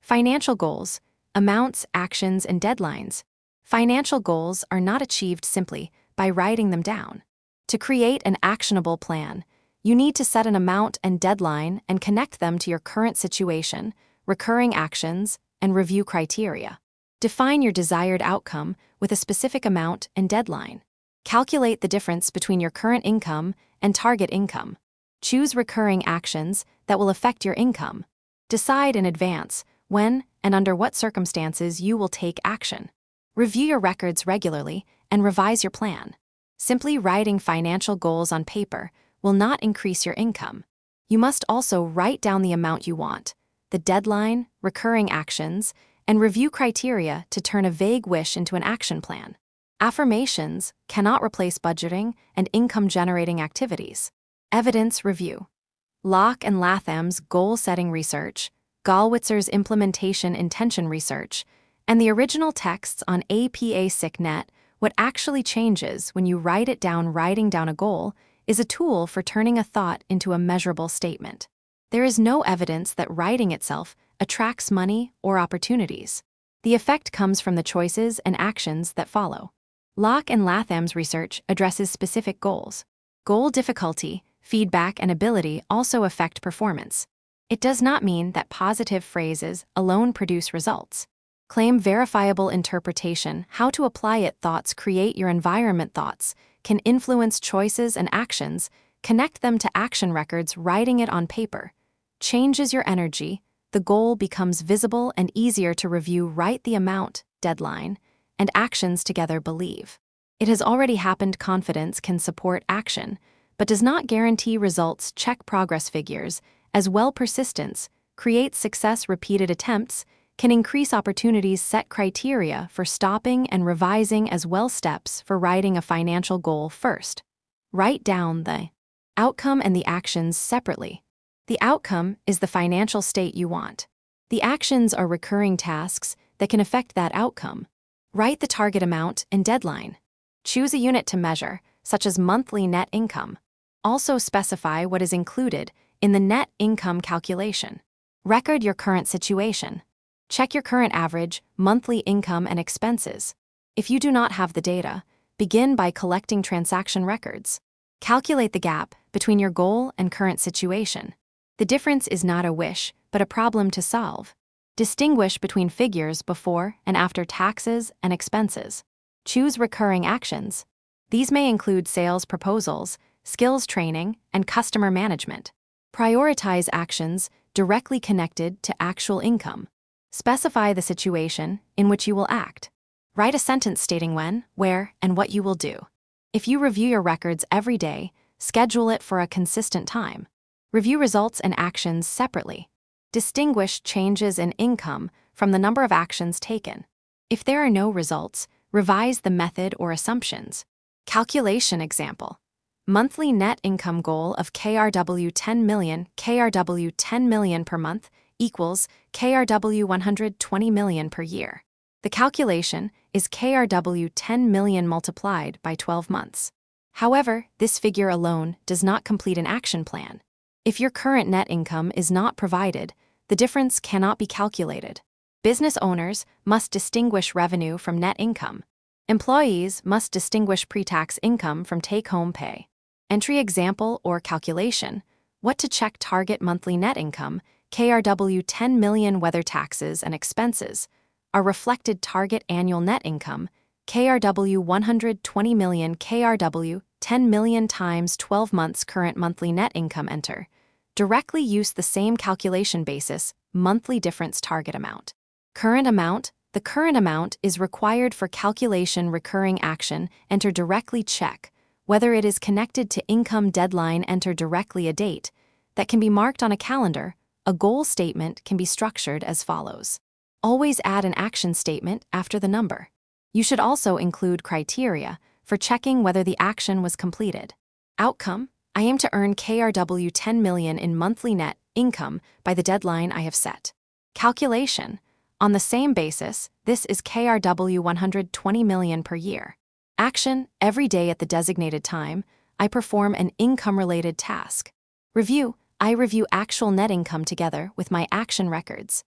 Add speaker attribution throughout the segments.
Speaker 1: Financial goals, amounts, actions, and deadlines. Financial goals are not achieved simply by writing them down. To create an actionable plan, you need to set an amount and deadline and connect them to your current situation, recurring actions, and review criteria. Define your desired outcome with a specific amount and deadline. Calculate the difference between your current income and target income. Choose recurring actions that will affect your income. Decide in advance when and under what circumstances you will take action. Review your records regularly and revise your plan. Simply writing financial goals on paper will not increase your income. You must also write down the amount you want, the deadline, recurring actions, and review criteria to turn a vague wish into an action plan. Affirmations cannot replace budgeting and income-generating activities. Evidence review. Locke and Latham's goal-setting research, Gallwitzer's implementation intention research, and the original texts on APA-SICNet. What actually changes when you write it down. Writing down a goal is a tool for turning a thought into a measurable statement. There is no evidence that writing itself attracts money or opportunities. The effect comes from the choices and actions that follow. Locke and Latham's research addresses specific goals. Goal difficulty, feedback, and ability also affect performance. It does not mean that positive phrases alone produce results. Claim verifiable interpretation. How to apply it. Thoughts create your environment. Thoughts can influence choices and actions. Connect them to action records. Writing it on paper changes your energy. The goal becomes visible and easier to review. Write the amount, deadline, and actions together. Believe it has already happened. Confidence can support action, but does not guarantee results. Check progress figures as well. Persistence creates success. Repeated attempts can increase opportunities. Set criteria for stopping and revising as well. Steps for writing a financial goal. First, write down the outcome and the actions separately. The outcome is the financial state you want. The actions are recurring tasks that can affect that outcome. Write the target amount and deadline. Choose a unit to measure, such as monthly net income. Also specify what is included in the net income calculation. Record your current situation. Check your current average monthly income and expenses. If you do not have the data, begin by collecting transaction records. Calculate the gap between your goal and current situation. The difference is not a wish, but a problem to solve. Distinguish between figures before and after taxes and expenses. Choose recurring actions. These may include sales proposals, skills training, and customer management. Prioritize actions directly connected to actual income. Specify the situation in which you will act. Write a sentence stating when, where, and what you will do. If you review your records every day, schedule it for a consistent time. Review results and actions separately. Distinguish changes in income from the number of actions taken. If there are no results, revise the method or assumptions. Calculation example. Monthly net income goal of KRW 10 million, KRW 10 million per month equals KRW 120 million per year. The calculation is KRW 10 million multiplied by 12 months. However, this figure alone does not complete an action plan. If your current net income is not provided, the difference cannot be calculated. Business owners must distinguish revenue from net income. Employees must distinguish pre-tax income from take-home pay. Entry example or calculation. What to check. Target monthly net income, KRW 10 million. Whether taxes and expenses are reflected. Target annual net income, KRW 120 million. KRW 10 million times 12 months. Current monthly net income. Enter. Directly use the same calculation basis. Monthly difference. Target amount. Current amount. The current amount is required for calculation. Recurring action. Enter directly. Check whether it is connected to income. Deadline. Enter directly a date that can be marked on a calendar. A goal statement can be structured as follows. Always add an action statement after the number. You should also include criteria for checking whether the action was completed. Outcome. I aim to earn KRW 10 million in monthly net income by the deadline I have set. Calculation. On the same basis, this is KRW 120 million per year. Action. Every day at the designated time, I perform an income-related task. Review. I review actual net income together with my action records.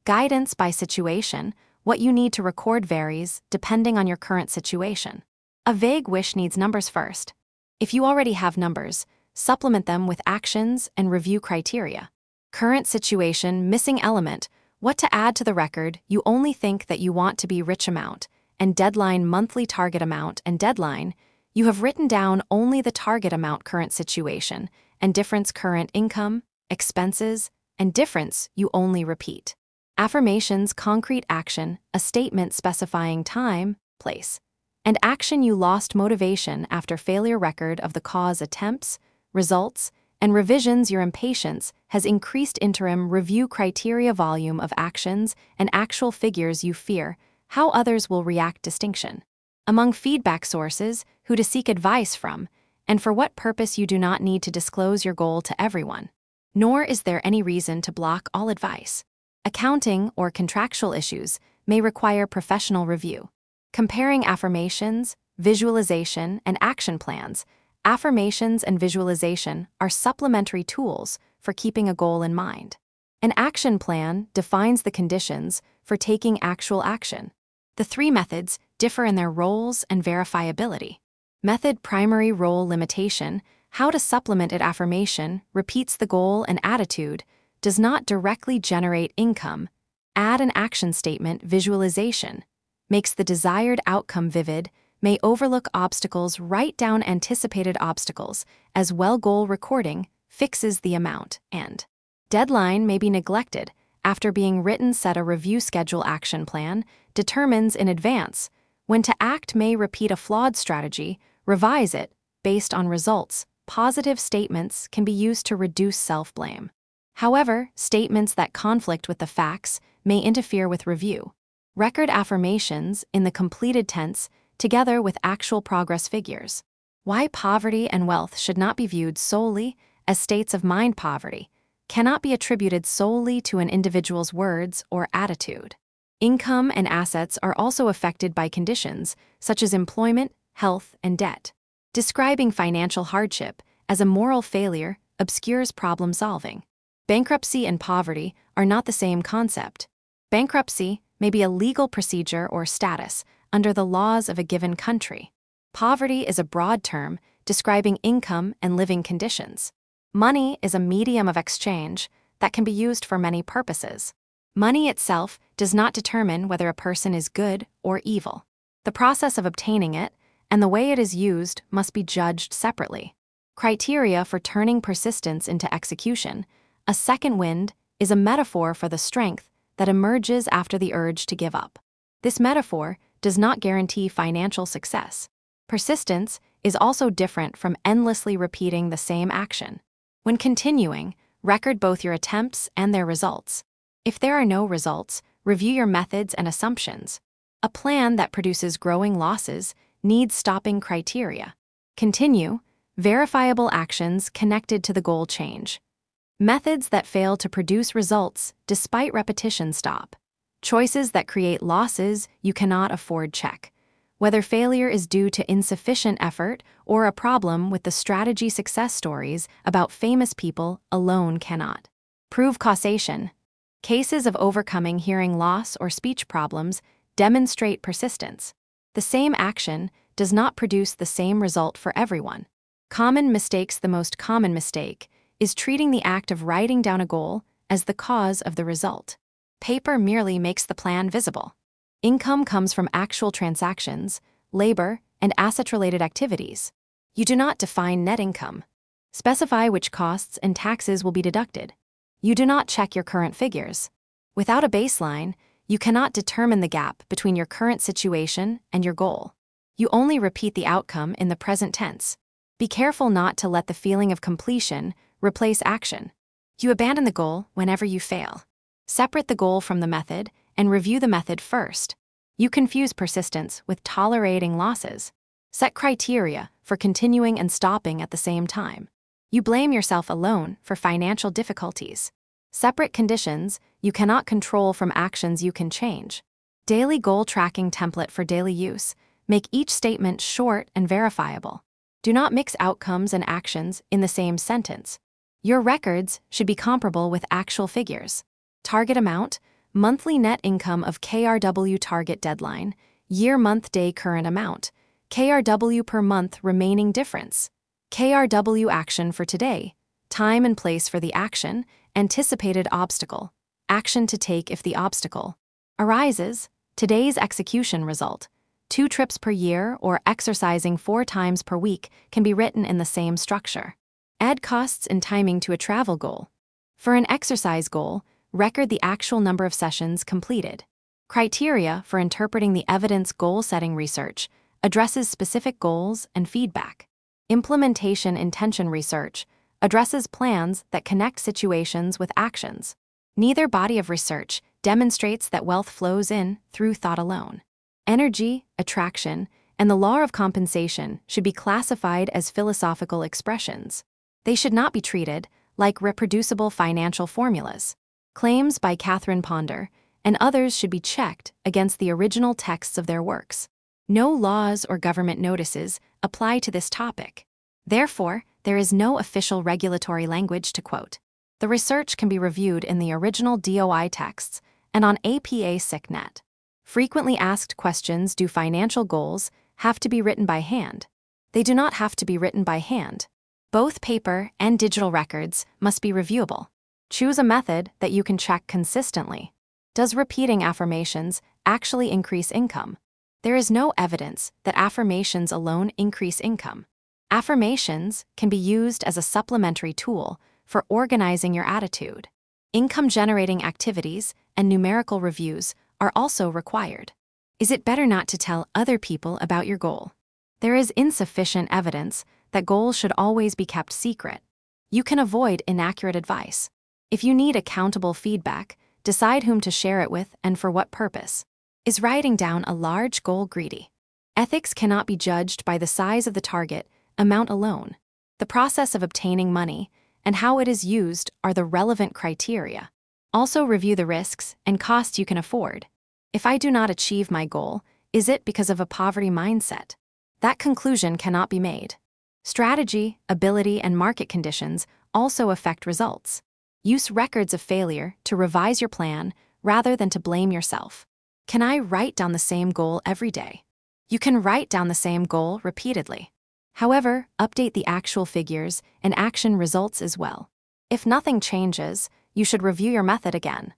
Speaker 1: Guidance by situation. What you need to record varies depending on your current situation. A vague wish needs numbers first. If you already have numbers, supplement them with actions and review criteria. Current situation, missing element. What to add to the record. You only think that you want to be rich amount, and deadline monthly target amount and deadline. You have written down only the target amount current situation, and difference current income, expenses, and difference you only repeat. Affirmations, concrete action, a statement specifying time, place, and action. You lost motivation after failure record of the cause attempts, results, and revisions. Your impatience has increased interim review criteria volume of actions and actual figures. You fear how others will react distinction. Among feedback sources, who to seek advice from, and for what purpose. You do not need to disclose your goal to everyone, nor is there any reason to block all advice. Accounting or contractual issues may require professional review. Comparing affirmations, visualization, and action plans. Affirmations and visualization are supplementary tools for keeping a goal in mind. An action plan defines the conditions for taking actual action. The three methods differ in their roles and verifiability. Method: primary role limitation. How to supplement it. Affirmation repeats the goal and attitude, does not directly generate income. Add an action statement. Visualization makes the desired outcome vivid, may overlook obstacles. Write down anticipated obstacles as well. Goal recording fixes the amount, and deadline may be neglected. After being written, set a review schedule. Action plan determines in advance when to act. May repeat a flawed strategy, revise it based on results. Positive statements can be used to reduce self-blame. However, statements that conflict with the facts may interfere with review. Record affirmations in the completed tense together with actual progress figures. Why poverty and wealth should not be viewed solely as states of mind. Poverty cannot be attributed solely to an individual's words or attitude. Income and assets are also affected by conditions such as employment, health, and debt. Describing financial hardship as a moral failure obscures problem solving. Bankruptcy and poverty are not the same concept. Bankruptcy may be a legal procedure or status under the laws of a given country. Poverty is a broad term describing income and living conditions. Money is a medium of exchange that can be used for many purposes. Money itself does not determine whether a person is good or evil. The process of obtaining it and the way it is used must be judged separately. Criteria for turning persistence into execution. A second wind is a metaphor for the strength that emerges after the urge to give up. This metaphor does not guarantee financial success. Persistence is also different from endlessly repeating the same action. When continuing, record both your attempts and their results. If there are no results, review your methods and assumptions. A plan that produces growing losses needs stopping criteria. Continue, verifiable actions connected to the goal change. Methods that fail to produce results despite repetition. Stop. Choices that create losses you cannot afford. Check whether failure is due to insufficient effort or a problem with the strategy. Success stories about famous people alone cannot prove causation. Cases of overcoming hearing loss or speech problems demonstrate persistence. The same action does not produce the same result for everyone. Common mistakes. The most common mistake is treating the act of writing down a goal as the cause of the result. Paper merely makes the plan visible. Income comes from actual transactions, labor, and asset-related activities. You do not define net income. Specify which costs and taxes will be deducted. You do not check your current figures. Without a baseline, you cannot determine the gap between your current situation and your goal. You only repeat the outcome in the present tense. Be careful not to let the feeling of completion replace action. You abandon the goal whenever you fail. Separate the goal from the method and review the method first. You confuse persistence with tolerating losses. Set criteria for continuing and stopping at the same time. You blame yourself alone for financial difficulties. Separate conditions you cannot control from actions you can change. Daily goal tracking template for daily use. Make each statement short and verifiable. Do not mix outcomes and actions in the same sentence. Your records should be comparable with actual figures. Target amount. monthly net income of KRW target deadline, year month day current amount, KRW per month remaining difference, KRW action for today, time and place for the action, anticipated obstacle, action to take if the obstacle arises, today's execution result. 2 trips per year or exercising 4 times per week can be written in the same structure. Add costs and timing to a travel goal. For an exercise goal, record the actual number of sessions completed. Criteria for interpreting the evidence goal-setting research addresses specific goals and feedback. Implementation intention research addresses plans that connect situations with actions. Neither body of research demonstrates that wealth flows in through thought alone. Energy, attraction, and the law of compensation should be classified as philosophical expressions. They should not be treated like reproducible financial formulas. Claims by Catherine Ponder and others should be checked against the original texts of their works. No laws or government notices apply to this topic. Therefore, there is no official regulatory language to quote. The research can be reviewed in the original DOI texts and on APA SICNet. Frequently asked questions: do financial goals have to be written by hand? They do not have to be written by hand. Both paper and digital records must be reviewable. Choose a method that you can check consistently. Does repeating affirmations actually increase income? There is no evidence that affirmations alone increase income. Affirmations can be used as a supplementary tool for organizing your attitude. Income-generating activities and numerical reviews are also required. Is it better not to tell other people about your goal? There is insufficient evidence that goals should always be kept secret. You can avoid inaccurate advice. If you need accountable feedback, decide whom to share it with and for what purpose. Is writing down a large goal greedy? Ethics cannot be judged by the size of the target amount alone. The process of obtaining money and how it is used are the relevant criteria. Also review the risks and costs you can afford. If I do not achieve my goal, is it because of a poverty mindset? That conclusion cannot be made. Strategy, ability, and market conditions also affect results. Use records of failure to revise your plan rather than to blame yourself. Can I write down the same goal every day? You can write down the same goal repeatedly. However, update the actual figures and action results as well. If nothing changes, you should review your method again.